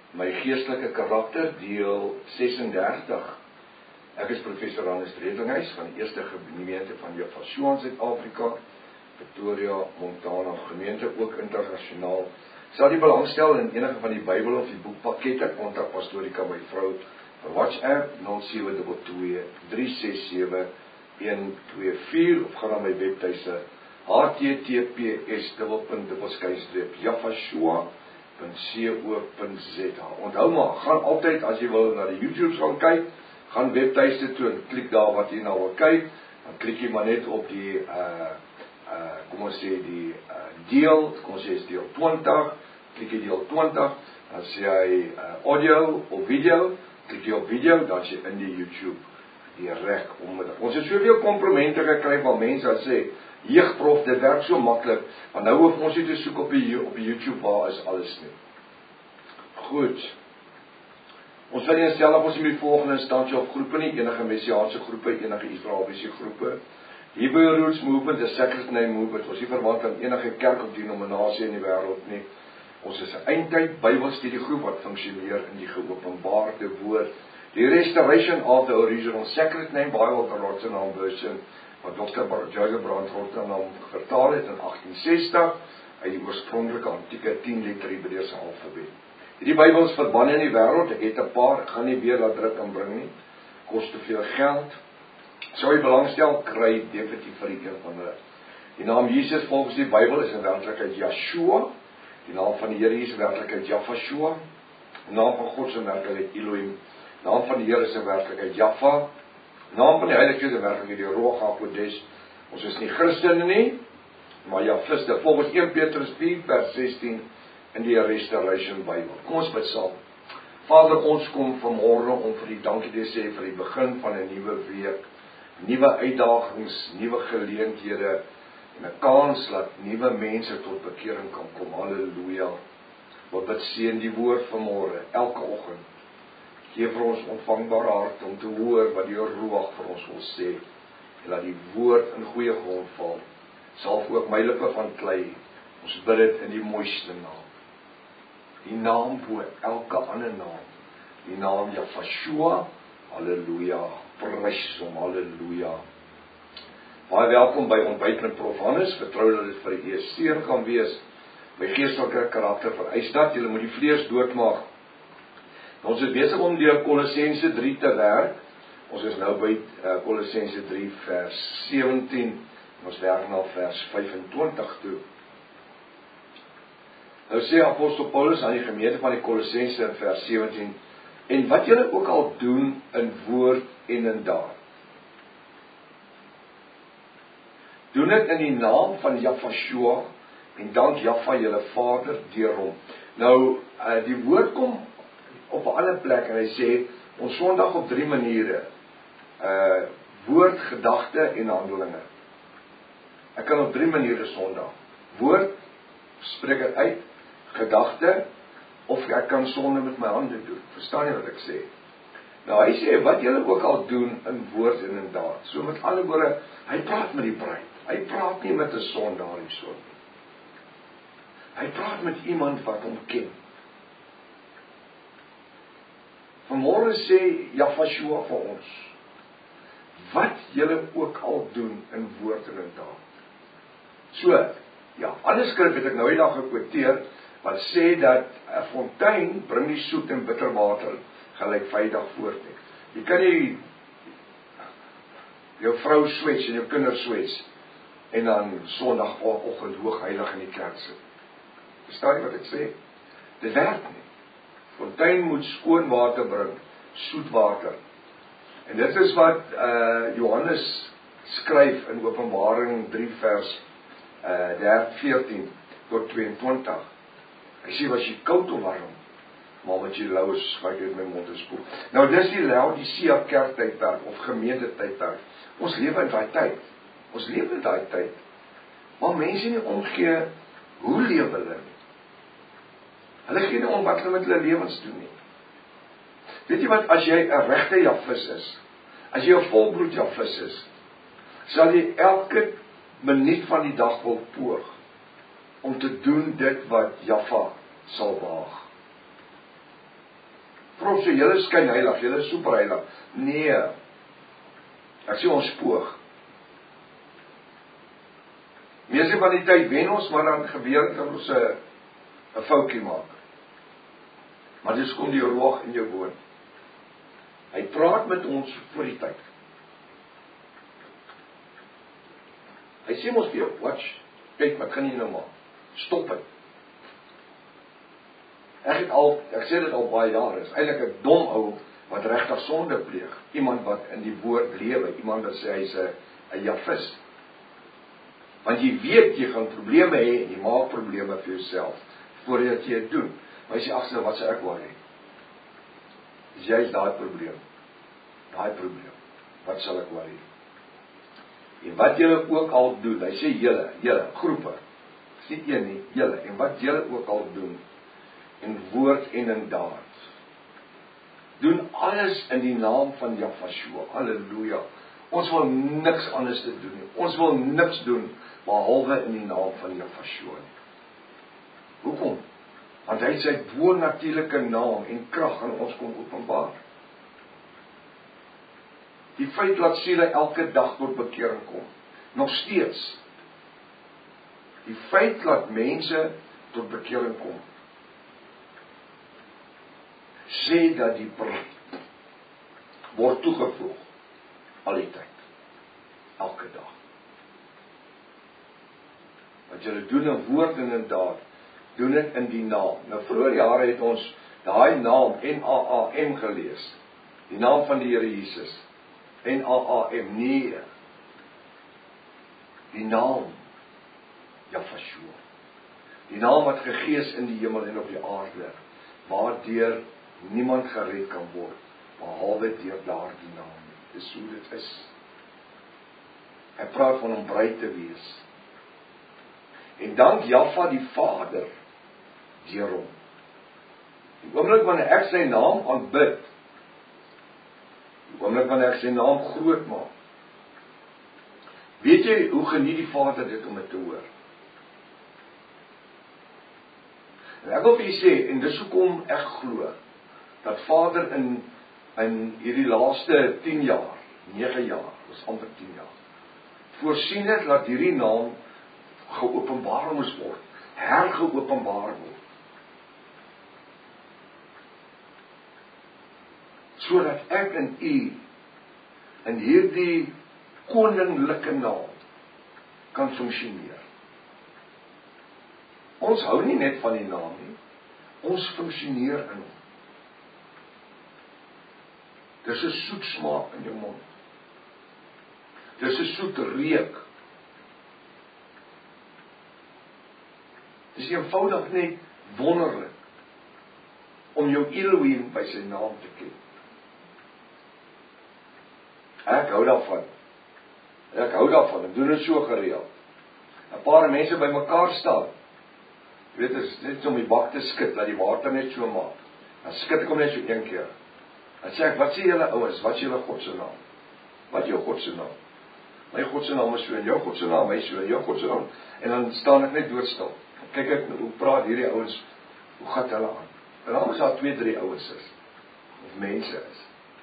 My geestelike karakter, deel 36. Ek is professor Hannes Redlinghuis van die Eerste Gemeente van Jaffa in Suid-Afrika, Pretoria, Montana gemeente, ook internasionaal. Sal die belangstel in enige van die Bybel of die boekpakkette, kontak Pastorika my vrou vir WhatsApp 0722 367 124 of gaan na my webtuise https://jaffashua.co.za. Onthou maar, gaan altyd as jy wil na die YouTube gaan kyk, gaan webtuise toe en klik daar wat jy nou wil kyk, dan klik jy maar net op die kom ons sê die deel, kom ons sê is deel 20, klik jy deel 20, dan sê hy audio of video, klik jy op video, dan sê in die YouTube direk onmiddellik. Ons het soveel komplimente gekry van mense wat sê, jeugprof, dit werk so maklik, want nou hoef ons nie te soek op die YouTube, waar is alles nie. Goed. Ons wil nie stel op ons in die volgende instansie of groepe nie, enige Messiaanse groepe, enige Israeliese groepe. Hebrew Roots Movement, the Sacred Name Movement, ons nie verwant aan enige kerk of denominasie in die wêreld nie. Ons is 'n eindtyd Bybelstudiegroep wat funksioneer in die geopenbaarde woord. Die Restoration of the Original Sacred Name Bible, the Rotterdam version, wat Dr. Joseph Brand Rotterdam vertaal het in 1860, uit die oorspronklike antieke 10-letter Hebreëse alfabet. Hierdie Bybel is verbanne in die wêreld, ek het 'n paar, ek gaan nie weer dat druk aanbring nie, kost te veel geld. Sou jy belangstel, kry definitief vir die een van hulle. Die naam Jesus volgens die Bybel is in werklikheid Yeshua, die naam van die Here is in werklikheid Jaffashua, die naam van God is in werklikheid Elohim, die naam van die Here is in werklikheid Jaffa, die naam van die Heilige is in werklikheid die Ruach HaKodesh. Ons is nie Christene nie, maar Jafiste, volgens 1 Petrus 4 vers 16 in die Restoration Bybel. Kom ons bid saam. Vader, ons kom vanmôre om vir die dankie te sê vir die begin van 'n nuwe week, nuwe uitdagings, nuwe geleenthede en 'n kans dat nuwe mense tot bekering kan kom. Halleluja. Wat bid seën die woord vanmôre, elke oggend. Gee vir ons ontvangbare hart om te hoor wat die Ruach vir ons wil sê. En laat die woord in goeie grond val. Salf ook my lippe van klei. Ons bid dit in die mooiste naam. Die naam bo elke ander naam. Die naam Jaffashua. Halleluja. Prys hom, halleluja. Baie welkom by ontbyt met Prof Hannes. Vertrou dat dit vir u seën gaan wees. My geestelike karakter vereis dat julle moet die vlees doodmaak. Ons is besig om deur Kolossense 3 te werk. Ons is nou by Kolossense 3 vers 17. Ons werk na vers 25 toe. Nou sê apostel Paulus aan die gemeente van die Kolossense in vers 17, en wat julle ook al doen in woord en in daad, doen dit in die naam van Jaffashua en dank Jaffa julle Vader deur hom. Nou, die woord kom op 'n ander plek en hy sê, ons sondig op 3 maniere. Woord, gedagte en handelinge. Ek kan op 3 maniere sondig. Woord, spreek dit uit, gedagte, of ek kan sonde met my hande doen. Verstaan jy wat ek sê? Nou hy sê, wat julle ook al doen in woord en in daad. So met ander woorde, hy praat met die bruid. Hy praat nie met 'n sondaar hierso nie. Hy praat met iemand wat hom ken. Vanmôre sê Jaffashua vir ons, wat julle ook al doen in woord en in daad. So, ja, ander skrif het ek nou die dag gekwoteer, wat sê dat 'n fontein bring nie soet en bitter water gelykwydig voort nie. Jy kan nie jou vrou swets en jou kinders swets en dan Sondagoggend hoogheilig in die kerk sit. Verstaan jy wat ek sê? Dit werk nie. Fontein moet skoon water bring, soet water. En dit is wat Johannes skryf in Openbaring 3 vers 14 tot 22. Hy sê, was jy koud of warm, maar wat jy lou is, ga ek uit my mond spoel. Nou dis die Laodicea kerktydperk of gemeentetydperk. Ons lewe in daai tyd. Ons lewe in daai tyd. Maar mense nie omgee, hoe lewe hulle nie? Hulle gee nie om wat hulle met hulle lewens doen nie. Weet jy wat, as jy 'n regte Jaffis is, as jy 'n volbloed Jaffis is, sal jy elke minuut van die dag wil poog om te doen dit wat Jaffa sal waag. prof sê, julle is skynheilig, julle is superheilig. Nee, ek sê ons spoog. Meeste van die tyd wen ons, maar dan gebeur dat ons 'n foutjie maak. Maar dis kom die roog in jou woon. Hy praat met ons voor die tyd. Hy sê mos vir jou, watch, kyk, wat gaan jy nou maak? Stop het. Ek sê dit al baie jare, is eintlik 'n dom ou, wat regtig sonde pleeg. Iemand wat in die woord lewe, iemand wat sê hy's 'n Jafis. Want jy weet, jy gaan probleme hê, en jy maak probleme vir jouself, voordat jy dit doen. Maar jy sê, ag, wat sê ek worry? Dis juist daai probleem. Wat sal ek worry? En wat julle ook al doen, hy sê julle, groepe, is nie een nie, julle, en wat julle ook al doen, in woord en in daad, doen alles in die naam van Jahweh, halleluja. Ons wil niks anders te doen nie. Ons wil niks doen, behalwe in die naam van Jahweh. Hoekom? Want hy sy bo-natuurlike naam en krag aan ons kon openbaar. Die feit dat siele elke dag tot bekering kom, nog steeds. Die feit dat mense tot bekering kom, sê dat die bruid word toegevoeg al die tyd, elke dag. Wat julle doen in woord en in daad, doen dit in die naam. Nou vroeër jare het ons daai naam N-A-A-M gelees, die naam van die Here Jesus, N-A-A-M, nee, die naam Jahweh, die naam wat gegee is in die hemel en op die aarde, waardeur niemand gered kan word, behalwe deur daardie naam. Dis hoe dit is. Hy praat van om bruid te wees. En dank Jahwe die Vader, deur hom. Die oomblik wanneer ek sy naam aanbid, die oomblik wanneer ek sy naam groot maak, weet jy hoe geniet die Vader dit om dit te hoor? En ek wil vir jy sê, en dis hoekom ek glo, dat Vader in hierdie laaste 10 jaar, 9 jaar, was amper 10 jaar, voorsien het dat hierdie naam geopenbaar moes word, hergeopenbaar word. Sodat ek en u in hierdie koninklike naam kan funksioneer. Ons hou nie net van die naam nie, ons funksioneer in hom. Dis 'n soet smaak in jou mond. Dis 'n soet reuk. Dis eenvoudig net wonderlik om jou Elohim by sy naam te ken. Ek hou daarvan. Ek doen dit so gereeld. 'n Paar mense by mekaar staan. Jy weet, dit is net om die bak te skud, dat die water net so maak. Dan skud ek hom net so een keer. Dan sê ek, wat sê julle ouens, wat is julle God se naam? Wat is jou God se naam? My God se naam is so, en jou God se naam is so, en jou God se naam. En dan staan ek net doodstil. Kyk ek, hoe praat hierdie ouens, hoe gaan hulle aan? En dan is daar 2, 3 ouens is, of mense is.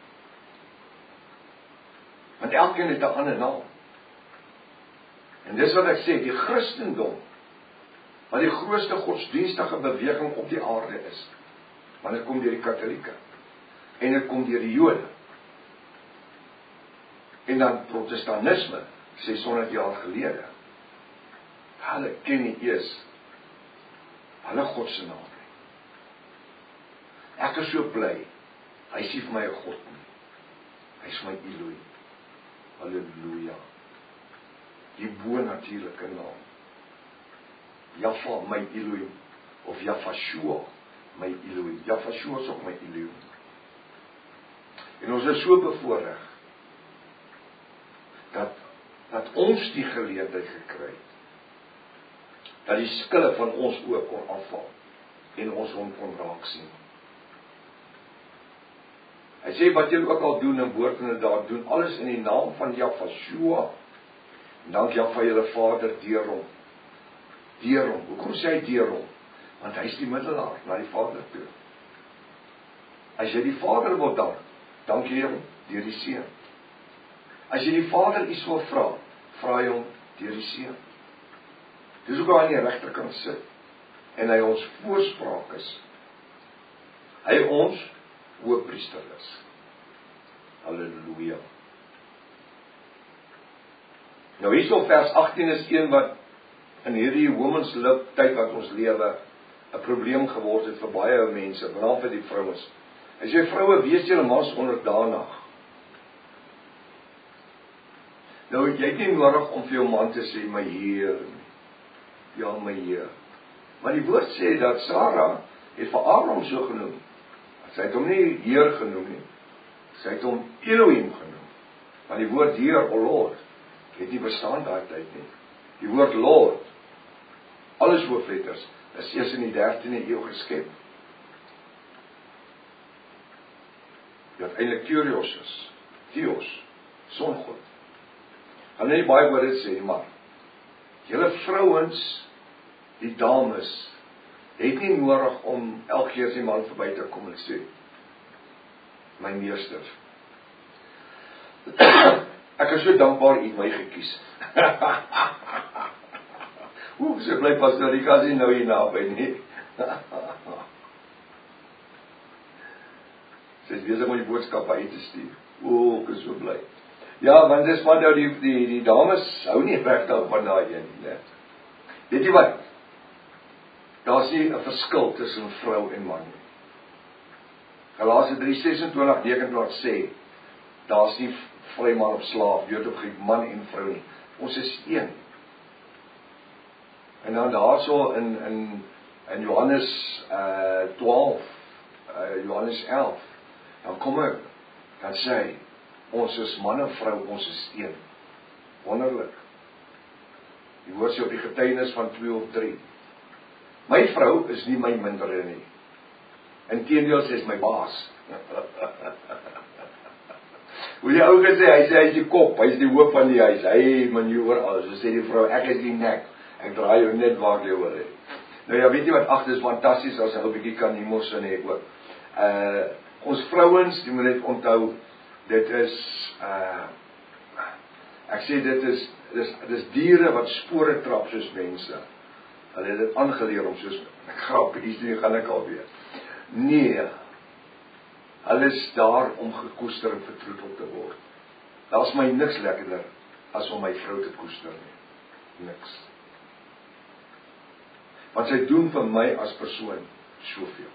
Want elkeen het 'n ander naam. En dis wat ek sê, die Christendom, wat die grootste godsdienstige beweging op die aarde is, want dit kom deur die Katolieke, en dit kom deur die Jode, en dan Protestantisme, 600 jaar gelede, hulle ken nie eers hulle God se naam nie. Ek is so bly, hy sê vir my 'n God nie, hy is my Elohim, halleluja, die bo-natuurlike naam, Jahwe, my Elohim, of Jahweh, my Elohim. Jahweh is ook my Elohim. En ons is so bevoorreg, dat ons die geleentheid gekry het, dat die skille van ons oë kon afval, en ons hom kon raak sien. Hy sê, wat julle ook al doen in woord en in daad, doen alles in die naam van Jahweh, en dank Jahwe julle Vader deur hom. Deur hom. Hoekom sê hy deur hom? Want hy is die middelaar na die Vader toe. As jy die Vader wil dank jy hom deur die Seun. As jy die Vader iets wil vra jy hom deur die Seun. Dis ook aan die regterkant sit en hy ons voorspraak is. Hy ons hoëpriester is. Halleluja. Nou hierso vers 18 is een wat in hierdie womenslip tyd wat ons lewe 'n probleem geword het vir baie mense, veral vir die vrouens. As jy vroue wees julle mans onderdanig. Nou jy het nie nodig om vir jou man te sê my Heer. Ja, my Heer. Maar die woord sê dat Sarah het vir Abraham so genoem. Sy het hom nie Heer genoem nie. Sy het hom Elohim genoem. Want die woord Heer, o Lord, het nie bestaan daai tyd nie. Die woord Lord, alles hoofletters, is eers in die 13de eeu geskep. Wat eintlik Kyrios is. Theos, Songod. Gaan nie baie oor dit sê, maar julle vrouens, die dames, het nie nodig om elke keer sy man verby te kom en sê, my meester. Ek is so dankbaar u my gekies. So bly pastoor, die kan nie nou hier naby nie. Sy is besig om die boodskap uit te stuur. Ek is so bly. Ja, want dis maar nou die dames hou nie regtig van daai een nie. Weet jy wat? Daar is nie 'n verskil tussen vrou en man nie. Galasië 3:26-29 sê, daar is nie vry man of slaaf, Jood of Griek, man en vrou nie. Ons is een. En dan daarso in Johannes 12, Johannes 11, dan kom ek, dan sê hy, ons is man en vrou, ons is een. Wonderlik. Die woord sê op die getuienis van 2 of 3. My vrou is nie my mindere nie. Inteendeel, sy is my baas. Hoe die ou gesê, hy is die kop, hy is die hoof van die huis, hy manoeuvreer alles. So sê die vrou, ek is die nek, ek draai jou net waar jy wil hê. Nou ja, weet jy wat, ag, dis fantasties as hy 'n bietjie kan humor sin hê ook. Ons vrouens, jy moet net onthou, dit is, ek sê dit is diere wat spore trap soos mense. Hulle het dit aangeleer om soos, ek grap, hier gaan ek alweer. Nee, hulle is daar om gekoester en vertroetel te word. Daar is my niks lekkerder as om my vrou te koester nie. Niks. Want sy doen vir my as persoon soveel.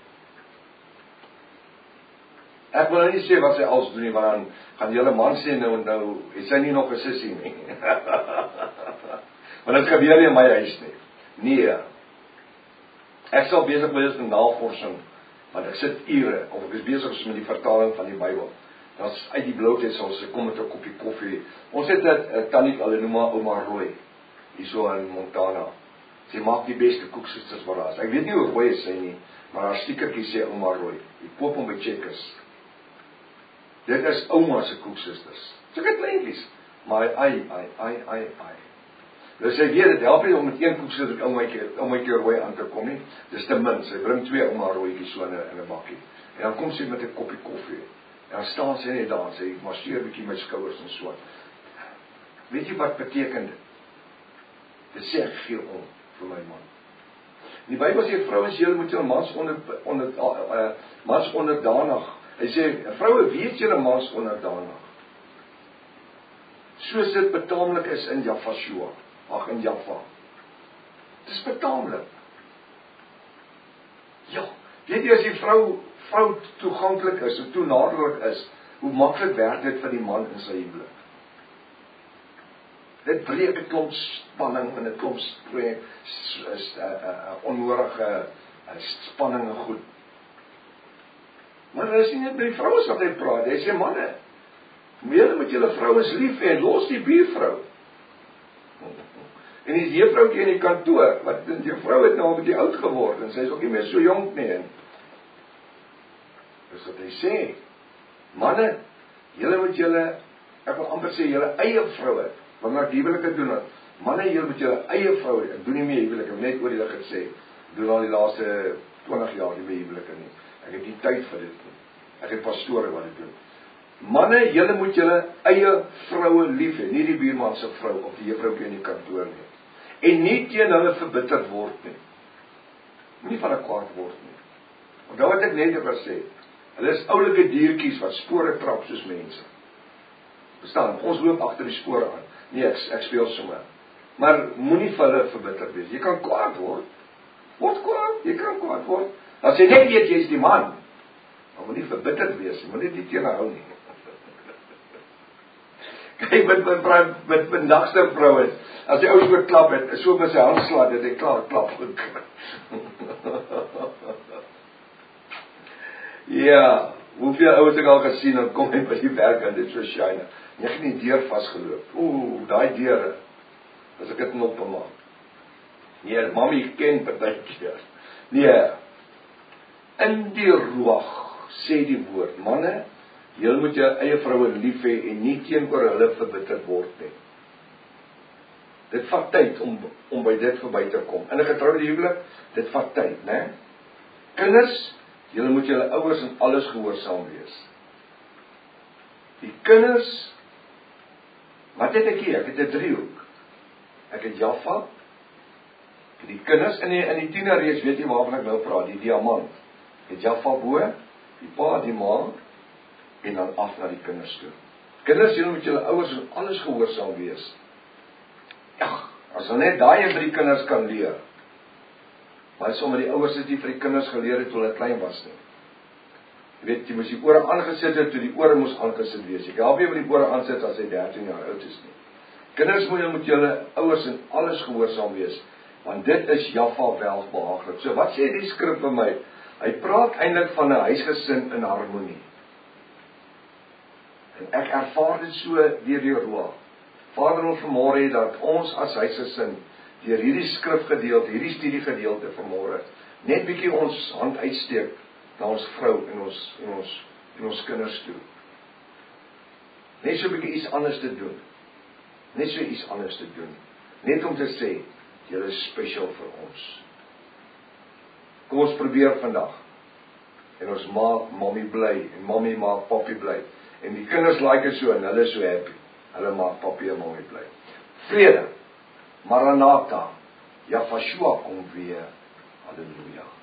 Ek wil nie sê wat sy als doen nie, want dan gaan julle man sê nou, het sy nie nog 'n sussie nie. Want dit gebeur nie in my huis nie. Nee. Ek sal besig wees met navorsing, want ek sit ure, of ek is besig met die vertaling van die Bybel. Dan uit die bloutheid sal sy kom met 'n koppie koffie. Ons het 'n tannie, hulle noem haar Ouma Rooi, hierso in Montana. Sy maak die beste koeksisters wat daar is. Ek weet nie hoe rooi is sy nie, maar haar stiekertjie sê Ouma Rooi. Ek koop hom by Checkers. Dit is ouma se koeksisters. Sulke kleintjies. Maar ai. Dus sy weet, dit help nie om met een koeksister oumaatjie rooi aan te kom nie. Dis te min. Sy bring 2 ouma rooietjies so in 'n bakkie. En dan kom sy met 'n koppie koffie. En dan staan sy net daar en sy masseer 'n bietjie my skouers en so. Weet jy wat beteken dit? Dit sê ek gee om vir my man. Die Bybel sê vrouens, julle moet julle mans onderdanig. Hy sê, vroue, wees julle mans onderdanig. Soos dit betaamlik is in Jaffa. Dit is betaamlik. Ja, weet jy, as die vrou toeganklik is, en toenaderlik is, hoe maklik werk dit vir die man in sy huwelik? Dit breek 'n klomp spanning en 'n klomp onnodige spanning en goed. Maar dit is nie net by die vrouens wat hy praat, hy sê manne, julle moet julle vrouens lief hê, los die buurvrou. En die juffroukie in die kantoor, wat die vrou het nou 'n bietjie oud geword, en sy is ook nie meer so jonk nie. Dis wat hy sê, manne, julle moet julle, ek wil amper sê, julle eie vroue, wanneer die huwelike doen het, manne, julle moet julle eie vroue, ek doen nie meer huwelike, net oor die gesê, doen al die laaste 20 jaar nie meer huwelike nie, ek het nie tyd vir dit nie. Ek het pastore wat dit doen. Manne, julle moet julle eie vroue lief hê, nie die buurman se vrou of die juffroukie in die kantoor nie. En nie teen hulle verbitterd word nie. Moenie van hulle kwaad word nie. Onthou wat ek net gesê, hulle is oulike diertjies wat spore trap soos mense. Verstaan, ons loop agter die spore aan. Nee, ek speel sommer. Maar moenie vir hulle verbitterd wees. Jy kan kwaad word. Word kwaad, jy kan kwaad word. As jy net weet jy is die man, dan moenie verbitterd wees, jy moenie dit teenoorhou nie. Kyk met vandagse vrouens, as die ou so klap het, so met sy hand slaan, dat hy klaar klap goed. Ja, hoeveel ouens ek al gesien, dan kom hy by die werk en dit so shine. Jy het nie deur vasgeloop. Daai deure, as ek dit nog bemaak. Nee, mami ken partykeer. Nee, in die ruach, sê die woord, manne, julle moet jou eie vroue lief hê en nie teenoor hulle verbitterd word nie. Dit vat tyd om by dit verby te kom. In 'n getroude huwelik, dit vat tyd, né? Kinders, julle moet julle ouers in alles gehoorsaam wees. Die kinders, wat het ek hier? Ek het 'n driehoek. Ek het Jaffa, die kinders in die tienerreeks, weet jy waarvan ek nou praat, die diamant. Die Jaffa bo, die pa, die ma, en dan af na die kinders toe. Kinders, julle moet julle ouers in alles gehoorsaam wees. Ja, as hulle net daai vir die kinders kan leer. Maar sommer die ouers het nie vir die kinders geleer het toe hulle klein was nie. Jy weet, jy moes die ore aangesit het toe die ore moes aangesit wees. Jy kan help jy met die ore aansit as hy 13 jaar oud is nie. Kinders moet julle ouers in alles gehoorsaam wees, want dit is Jaffa welbehaaglik. So wat sê die skrif vir my? Hy praat eintlik van 'n huisgesin in harmonie. En ek ervaar dit so deur die Ruach. Vader, ons vanmôre dat ons as huisgesin deur hierdie skrifgedeelte, hierdie studiegedeelte vanmôre net bietjie ons hand uitsteek na ons vrou en ons kinders toe. Net so bietjie iets anders te doen. Net so iets anders te doen. Net om te sê, julle is spesiaal vir ons. Kom ons probeer vandag. En ons maak mommy bly en mommy maak papi bly. En die kinders like dit so en hulle is so happy. Hulle maak papi en mommy bly. Vrede. Maranatha. Jaffa kom weer. Halleluja.